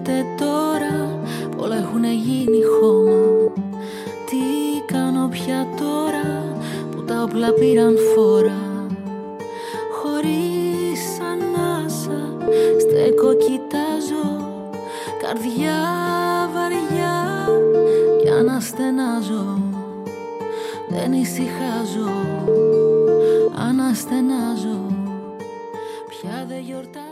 γίνεται τώρα, πολλά έχουνε γίνει χώμα. Τι κάνω πια τώρα που τα όπλα πήραν φόρα. Χωρίς ανάσα στέκω, κοιτάζω, καρδιά βαριά κι αναστενάζω. Δεν ησυχάζω, αναστενάζω, πια δεν γιορτάζω.